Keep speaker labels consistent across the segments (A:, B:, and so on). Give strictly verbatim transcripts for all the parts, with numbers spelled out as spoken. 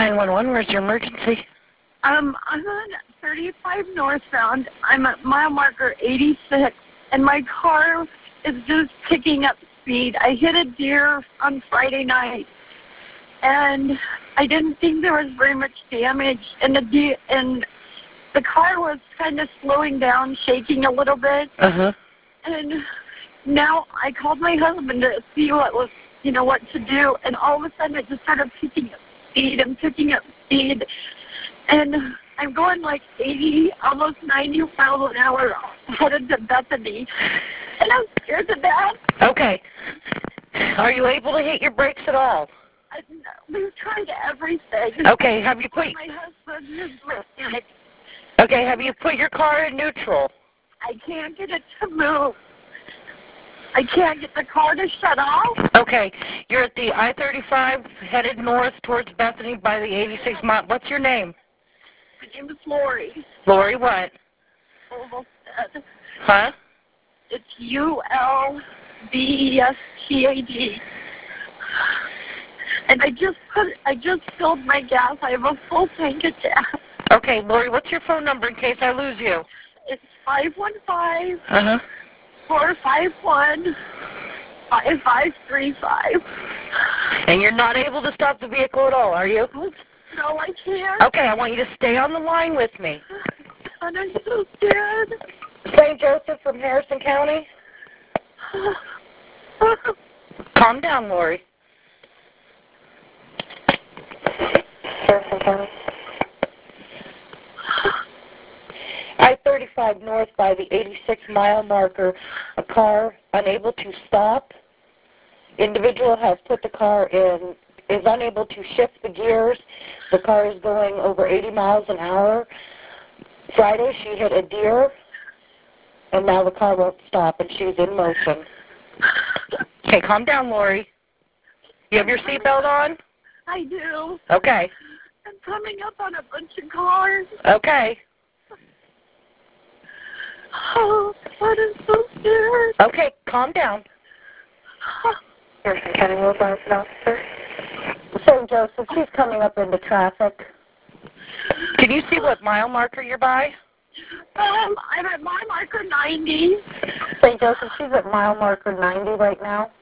A: nine one one, where's your emergency?
B: Um, I'm on thirty-five northbound. I'm at mile marker eighty-six, and my car is just picking up speed. I hit a deer on Friday night, and I didn't think there was very much damage, and the deer, and the car was kind of slowing down, shaking a little bit.
A: Uh-huh.
B: And now I called my husband to see what was, you know, what to do, and all of a sudden it just started picking up speed and picking up speed, and I'm going like eighty, almost ninety miles an hour headed to Bethany, and I'm scared to death.
A: Okay. Are you able to hit your brakes at all?
B: I, we've tried everything.
A: Okay, have you put...
B: My husband is mechanic.
A: Okay, have you put your car in neutral?
B: I can't get it to move. I can't get the car to shut off.
A: Okay, you're at the I thirty-five headed north towards Bethany by the eighty-six mile. What's your name?
B: My name is Lori.
A: Lori what?
B: Olmstead.
A: Huh?
B: It's U L B E S T A D. And I just put, I just filled my gas. I have a full tank of gas.
A: Okay, Lori, what's your phone number in case I lose you?
B: It's five one five,
A: Uh-huh.
B: four five one, five five three five.
A: And you're not able to stop the vehicle at all, are you?
B: No, I can't.
A: Okay, I want you to stay on the line with me.
B: And I'm so scared.
A: Saint Joseph from Harrison County? Calm down, Lori. Harrison County. I thirty-five north by the eighty-six mile marker. A car unable to stop. Individual has put the car in, is unable to shift the gears. The car is going over eighty miles an hour. Friday she hit a deer, and now the car won't stop, and she's in motion. Okay, calm down, Lori. You have your seatbelt on?
B: I do.
A: Okay.
B: I'm coming up on a bunch of cars.
A: Okay.
B: Oh, God, I'm so scared.
A: Okay, calm down. Harrison County Road License Officer. Saint Joseph, she's coming up into traffic. Can you see what mile marker you're by?
B: Um, I'm at mile marker ninety.
A: Saint Joseph, she's at mile marker ninety right now.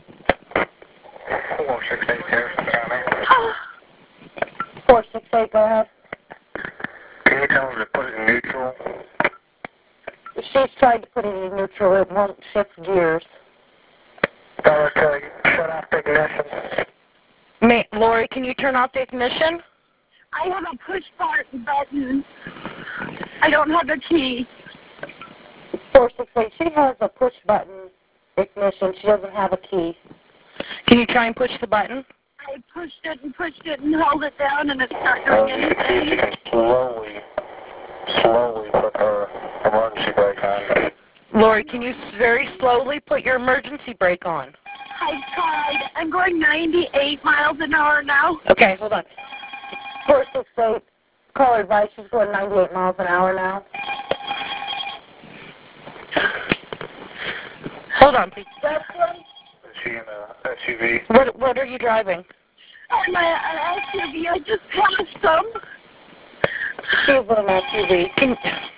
C: four six eight, Harrison County.
A: four six eight, go ahead.
C: Can you tell them to put it in neutral?
A: She's tried to put it in neutral. It won't shift gears.
C: Tell her to shut off the ignition.
A: May, Lori, can you turn off the ignition?
B: I have a push start button. I don't have a key.
A: four six eight, she has a push button ignition. She doesn't have a key. Can you try and push the button?
B: I pushed it and pushed it and held it down, and it's not doing anything.
C: Slowly, slowly put her emergency brake on.
A: Lori, can you very slowly put your emergency brake on?
B: I tried. I'm going ninety-eight miles an hour now.
A: Okay, hold on. four six eight, caller advice, she's going ninety-eight miles an hour now. Hold on, please.
C: Is she in a S U V?
A: What, what are you driving?
B: I'm an S U V. I just passed them.
A: She's in an S U V. Can,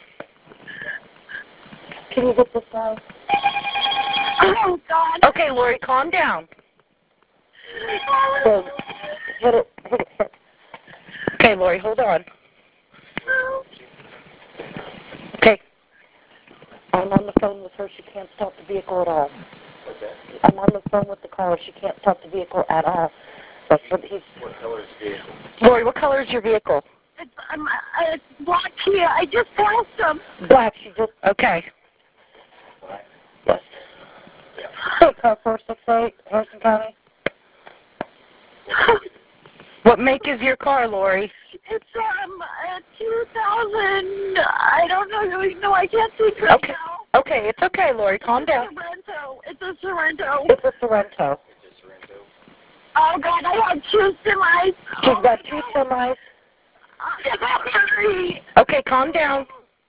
A: can you get this guy?
B: Oh, God.
A: Okay, Lori, calm down. Good. Hit it, hit it, hit it. Okay, Lori, hold on. Okay. I'm on the phone with her. She can't stop the vehicle at all. I'm on the phone with the caller. She can't stop the vehicle at all. That's what he's...
C: What color is the vehicle?
A: Lori, what color is your vehicle?
B: It's, um, uh, it's black here. I just passed them.
A: Black. She just... Okay. Yes. Hey, car four six eight, Harrison County. What make is your car, Lori?
B: It's um a two thousand. I don't know. No, I can't see right
A: Okay.
B: now.
A: Okay, it's okay, Lori. Calm down.
B: Sorrento. It's a Sorrento.
A: It's a Sorrento.
B: Oh, God, I have two semis.
A: She's got two semis.
B: Hurry.
A: Okay, calm down.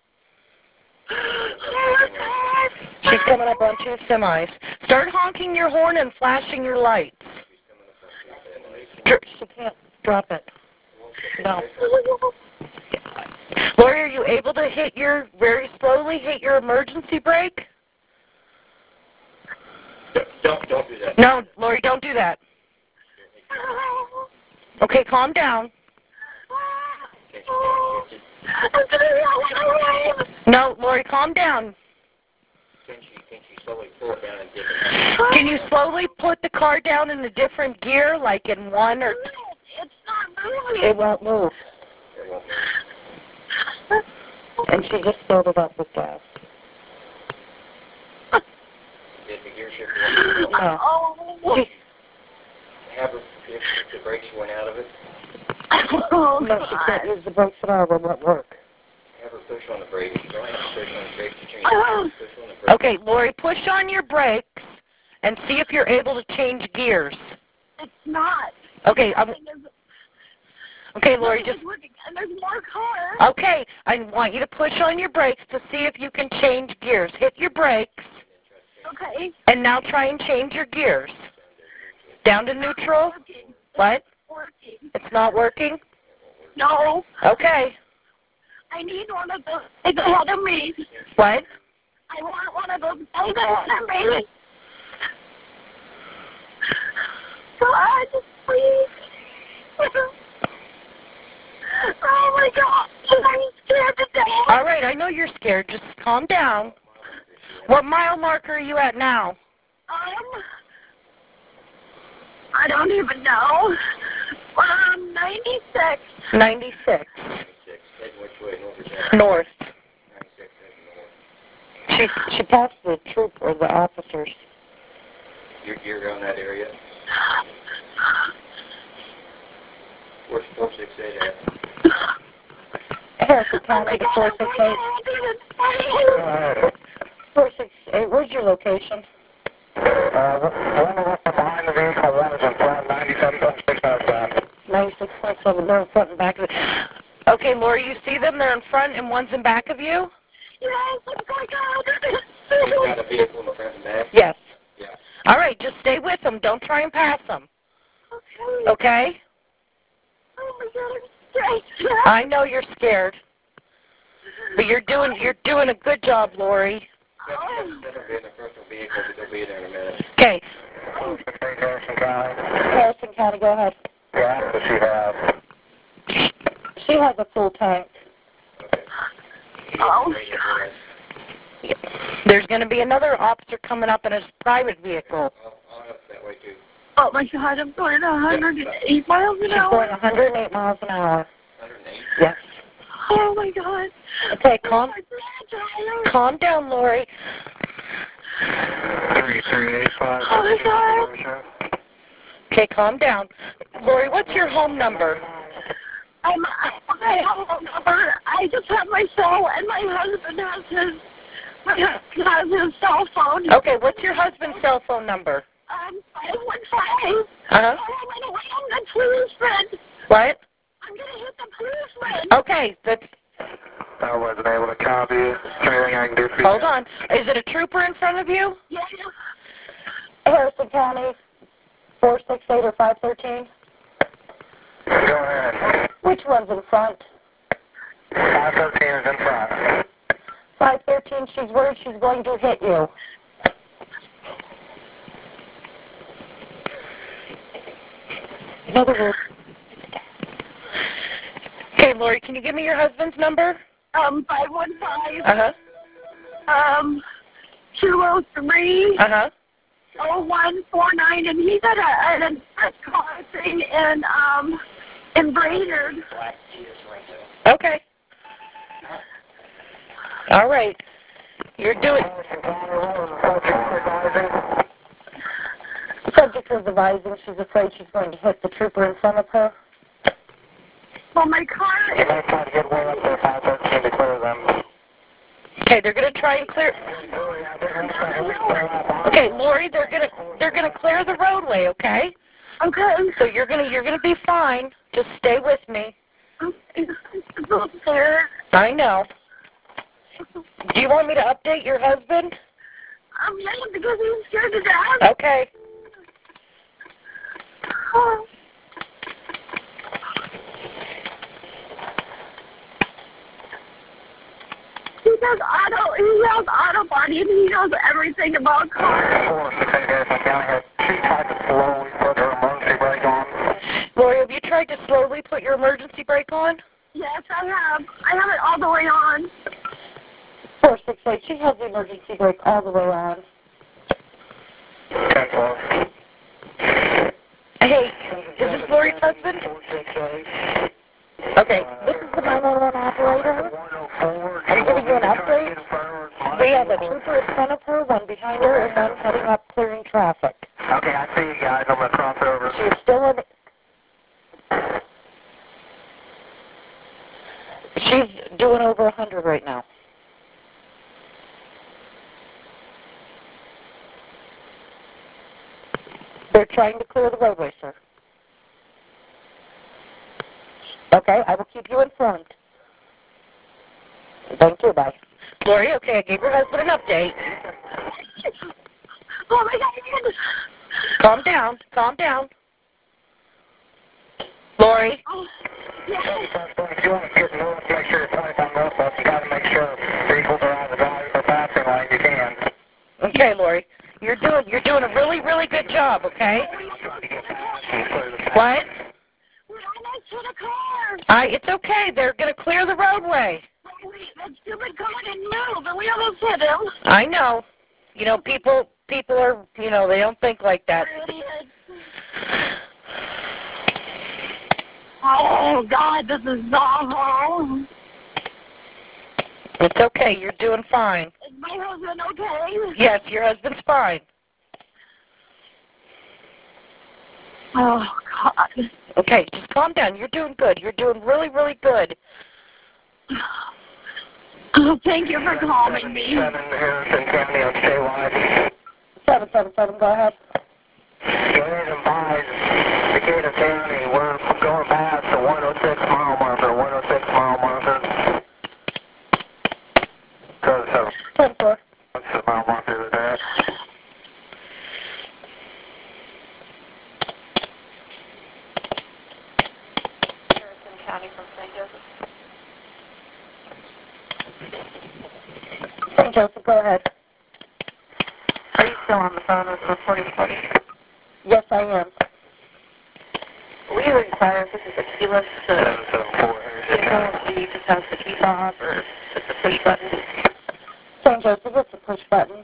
A: She's coming up on two semis. Start honking your horn and flashing your lights. She can't drop it. No. Lori, are you able to hit your, very slowly hit your emergency brake?
D: Don't, don't do that.
A: No, Lori, don't do that. Okay, calm down. No, Lori, calm down.
D: Can she, can she slowly pull it down and dip it?
A: Can you slowly put the car down in a different gear, like in one or...
B: It's not moving.
A: It won't move.
D: It won't move.
A: And she just filled it up with gas.
D: Did the gear shift work?
A: No.
B: Oh,
A: She,
D: Have her, if the brakes went out of it,
B: oh
A: no, she
B: God.
A: can't use the brakes at all. They won't work.
D: have her push on the brakes. You don't have to push on the brakes to change
B: Oh.
D: it. Push on the brakes.
A: Okay, Lori, push on your brakes and see if you're able to change gears.
B: It's not.
A: Okay, I'm,
B: Nothing is-
A: okay, Lori,
B: nothing is
A: just...
B: working, and there's more cars.
A: Okay, I want you to push on your brakes to see if you can change gears. Hit your brakes,
B: Okay.
A: and now try and change your gears. Down to neutral?
B: Working.
A: What?
B: Working.
A: It's not working?
B: No.
A: Okay.
B: I need one of those guys ahead of me.
A: What?
B: I want one of those guys ahead of me. God, please. Oh my God. I'm scared to death.
A: All right, I know you're scared. Just calm down. What mile marker are you at now?
B: Um, I don't even know. Um, ninety-six.
A: ninety-six.
D: ninety-six. Heading which way? North or south?
A: North.
D: ninety-six heading north.
A: She, she passed the troop or the officers.
D: You're, you're around that area? Where's four six eight at?
A: Harrison
B: Oh my
A: County to
B: God,
A: four
B: oh
A: six
B: my
A: eight.
B: God,
A: four six eight, where's your location?
C: Uh, one of us is behind the vehicle, one is in front, ninety-seven point six outside.
A: ninety-six point seven, they're in front and back of it. Okay, Lori, you see them? They're in front and one's in back of you?
B: Yes, oh my God.
D: You've got a vehicle in the front and back?
A: Yes.
D: Yeah.
A: All right, just stay with them. Don't try and pass them.
B: Okay.
A: Okay?
B: Oh my God, I'm scared.
A: I know you're scared, but you're doing you're doing a good job, Lori.
B: Oh.
D: Let her be in the personal vehicle, but they'll be there in a minute.
A: Okay.
C: four six eight Harrison County.
A: Harrison County, go ahead.
C: Yeah, what does she have?
A: She has a full tank.
D: Okay.
B: Oh.
D: Right here, guys.
A: There's going to be another officer coming up in his private vehicle.
D: I'll, I'll help that way too.
B: Oh my God, I'm going one hundred eight miles an
A: She's going
B: hour.
A: one hundred eight miles an hour.
D: one hundred eight?
A: Yes.
B: Oh my God.
A: Okay, calm,
B: Oh my God.
A: calm down, Lori.
C: thirty-three eight five.
B: Oh my God.
A: Okay, calm down. Lori, what's your home number?
B: I'm, I have a phone number. I just have my cell, and my husband has his, my husband has his cell phone.
A: Okay, what's your husband's cell phone number?
B: Um, five one five.
A: Uh-huh.
B: I'm gonna wait on the policeman.
A: What?
B: I'm gonna hit the policeman.
A: Okay, that's,
C: I wasn't able to copy you. Is there anything I can do for you?
A: hold on. Is it a trooper in front of you?
B: Yeah.
A: Harrison County, four six eight or five thirteen?
C: Go ahead.
A: Which one's in front?
C: five thirteen is in front.
A: five thirteen, she's worried she's going to hit you. In other words... Okay, Lori, can you give me your husband's number?
B: Um, five one five.
A: Uh-huh.
B: Um, two oh three.
A: Uh-huh.
B: oh one four nine, and he's at a, at a press car thing in, um, in Brainerd.
D: Black Jesus right there.
A: Okay. All right. You're doing... Subject is advising she's afraid she's going to hit the trooper in front of her.
B: Well, my car
C: You
B: is...
C: might try to get way up there, five thirteen, to clear them.
A: Okay, they're going to try and clear... Okay, Lori, they're going to they're going to clear the roadway, okay?
B: Okay.
A: So you're going to you're going to be fine. Just stay with me.
B: I'm so scared.
A: I know. Do you want me to update your husband?
B: I'm yelling because he's scared to death.
A: Okay.
B: Oh. he does auto, he knows auto body, and he knows everything about cars.
C: four six eight Harrison County had she tried to slowly put her emergency brake on.
A: Lori, have you tried to slowly put your emergency brake on?
B: Yes, I have. I have it all the way on.
A: four six eight, she has the emergency brake all the way on.
C: ten twelve.
A: Hey, is this Lori's husband? Okay, this is the nine one one operator. I'm giving you an update. We have a trooper in front of her, one behind her, and one heading up clearing traffic.
C: Okay, I see you guys. I'm going to cross over.
A: She's still in... She's doing over one hundred right now. They're trying to clear the roadway, sir. Okay, I will keep you informed. Thank you, bye. Lori, okay, I gave your husband an update.
B: Oh my God!
A: Calm down, calm down. Lori?
B: Oh, yeah.
C: If you want to get north, make sure you're twenty-five north, but you got to make sure vehicles are on the drive or passing lane. You can.
A: Okay, Lori. You're doing you're doing a really, really good job, okay? What?
B: We're right next to the car.
A: I it's okay. They're gonna clear the roadway.
B: Wait, that stupid car didn't move, and we almost hit him.
A: I know. You know, people people are you know, they don't think like that.
B: Idiots. Oh God, this is awful.
A: It's okay, you're doing fine.
B: Is my husband okay?
A: Yes, your husband's fine.
B: Oh God.
A: Okay, just calm down. You're doing good. You're doing really, really good.
B: Oh, thank you for calming me.
C: seven Harrison County on statewide.
A: Seven seven seven, go ahead.
C: Areas and buys, Decatur County, we're going past the one oh six mile marker, one oh six mile marker. Go to seven.
A: Ten four.
C: What's the mile marker of that?
A: Harrison County from Saint Joseph. Saint Joseph, go ahead.
E: Are you still on the phone with the reporting party?
A: Yes, I am.
E: We require if this is a keyless uh,
C: seven seven four
E: vehicle, do you just have the key fob or just a push button?
A: Saint Joseph, it's a push button.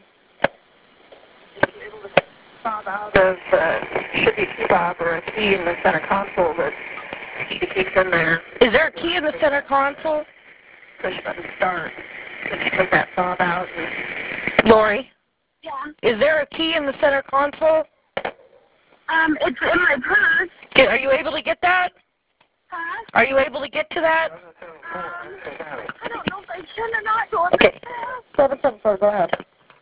E: Fob out of, uh, should be a key fob or a key in the center console that you can keep in there.
A: Is there a key in the center console?
E: Push button start. Then you put that fob out and
A: Lori,
B: Yeah.
A: is there a key in the center console?
B: Um, it's in my purse.
A: Get- Are you able to get that?
B: Huh?
A: Are you able to get to that?
B: Um, I don't know if I can or not. Go
A: Okay. seven seven four, go ahead.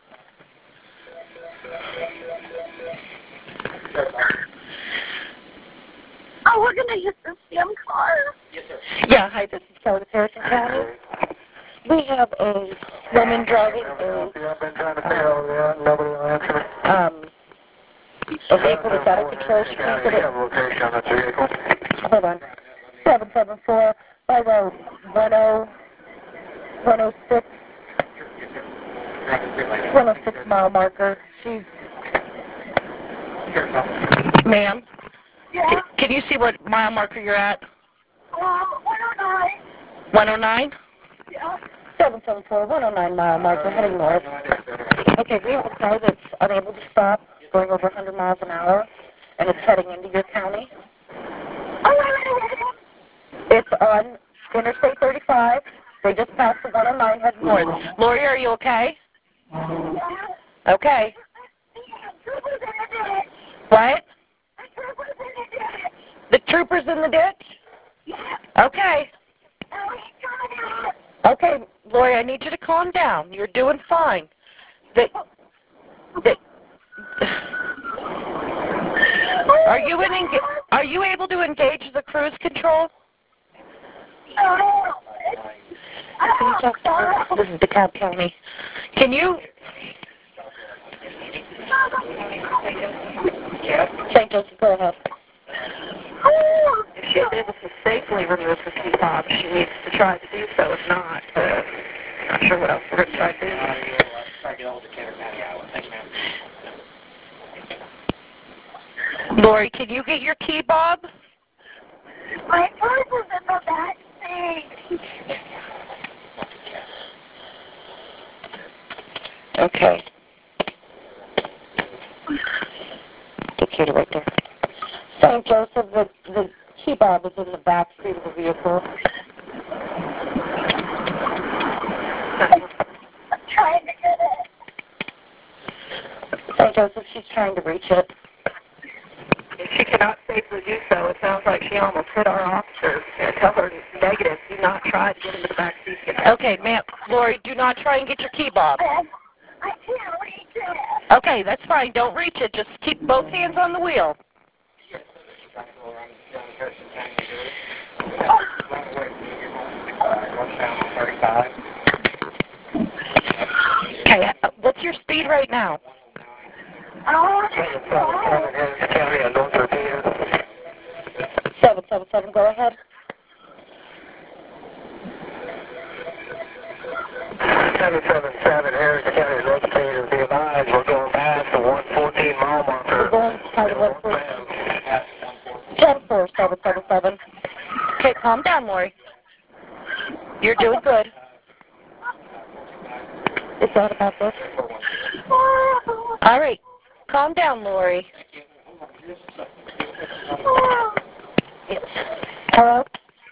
B: Oh, we're gonna hit this damn car.
D: Yes, sir.
A: Yeah, hi, this is Kelly with Harrison County. We have a woman driving a,
C: Yeah, I've been trying to figure out that. Nobody will answer.
A: um, a vehicle that's out of control. She can't get it.
C: Location on that vehicle.
A: Hold on. seven seven four, by road, one oh, one oh six, one oh six mile marker. She's, ma'am,
B: Yeah.
A: can, can you see what mile marker you're at?
B: Um, one oh nine.
A: one oh nine?
B: Yeah.
A: seven seven four, one oh nine mile marker, heading north. Okay, we have a car that's unable to stop, going over one hundred miles an hour, and it's heading into your county.
B: Oh, wait, wait, wait, wait.
A: It's on Interstate thirty-five. They just passed the one oh nine heading north. Lori, are you okay?
B: Yeah.
A: Okay.
B: Troopers in the ditch.
A: What?
B: Troopers in the ditch.
A: The trooper's in the ditch?
B: Yeah.
A: Okay.
B: Oh, he's coming out.
A: Okay, Lori, I need you to calm down. You're doing fine. The, the, are you in enga- Are you able to engage the cruise control?
B: No.
A: Can you talk to her? This is DeKalb County. Can you? Saint Joseph, go ahead.
E: if she's able to safely remove the key fob, she needs to try to do so. If not, uh, Not sure what else we're going to try to do.
D: Uh, you'll uh, try to get hold of Taylor County, Iowa. Thank you, ma'am.
A: Lori, can you get your key, Bob?
B: My purse is in the back seat.
A: Okay. Located right there. Saint Joseph, the, the key bob is in the back seat of the vehicle.
B: I'm trying to get it.
A: Saint Joseph, she's trying to reach it.
E: If she cannot safely do so, it sounds like she almost hit our officers. And tell her negative. Do not try to get into the back seat.
A: Okay, ma'am. Lori, do not try and get your key bob.
B: I, I can't reach it.
A: Okay, that's fine. Don't reach it. Just keep both hands on the wheel. Okay, uh, what's your speed right now?
B: Oh,
C: County on North Repeater.
A: seven seven seven, go ahead.
C: seven seven seven, Harrison County, North Repeater. Be advised, we're going past the one fourteen mile marker.
A: We're going past the one fourteen. ten four, seven seven seven. Okay, calm down, Lori. You're doing good. Is that about this? All right. Calm down, Lori. Yes. Hello?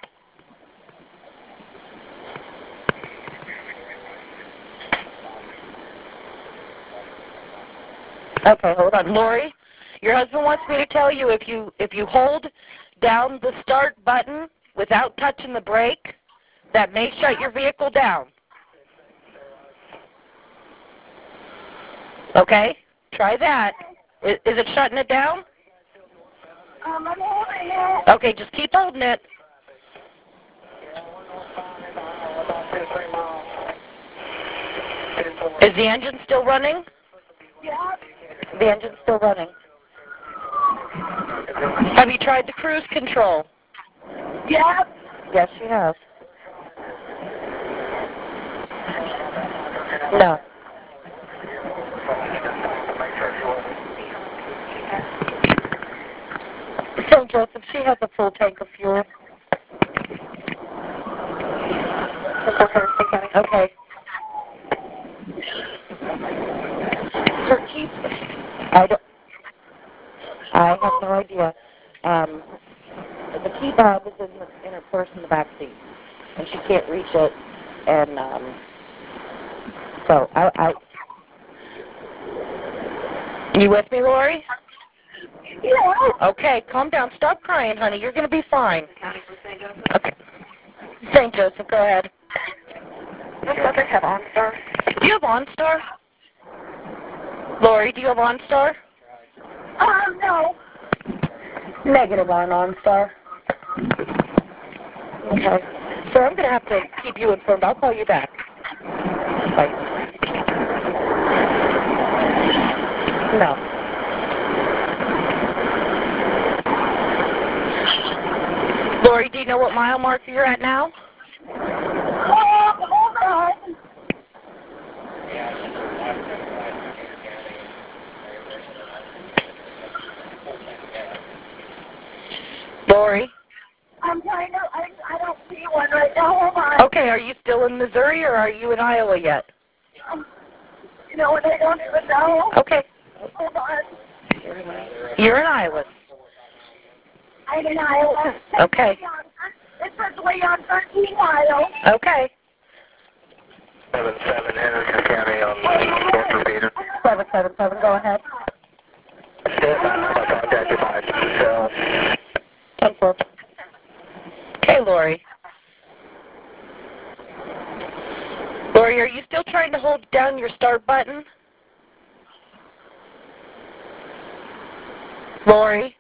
A: Okay, hold on. Lori, your husband wants me to tell you if you if you hold down the start button without touching the brake, that may shut your vehicle down. Okay? Try that. Is, is it shutting it down?
B: Um, I'm holding it.
A: Okay, just keep holding it. Is the engine still running?
B: Yeah.
A: The engine's still running. Have you tried the cruise control?
B: Yeah.
A: Yes, she has. No. Saint Joseph, she has a full tank of fuel. Okay. Her key. I don't. I have no idea. Um, the key bob is in, the, in her purse in the back seat, and she can't reach it. And um, so I, I. You with me, Lori?
B: Yeah.
A: Okay, calm down. Stop crying, honey. You're going to be fine. Okay. Saint Joseph, go ahead.
E: Does this subject have OnStar?
A: Do you have OnStar? Lori, do you have OnStar?
B: Um, no.
A: Negative on OnStar. Okay. So I'm going to have to keep you informed. I'll call you back. Bye. No. Lori, do you know what mile marker you're at now?
B: Oh, hold on.
A: Lori?
B: I'm trying to, I, I don't see one right now. Hold on.
A: Okay, are you still in Missouri or are you in Iowa yet?
B: Um, you know what, I don't even know.
A: Okay.
B: Hold on.
A: You're in Iowa.
B: I'm in Iowa.
A: Okay.
B: It says way on thirteen miles.
A: Okay.
C: seven seven, Harrison County on North Repeater.
A: seven seven seven, go ahead.
C: Stand by, I'll contact you by cell.
A: ten four. Okay, Lori. Lori, are you still trying to hold down your start button? Lori?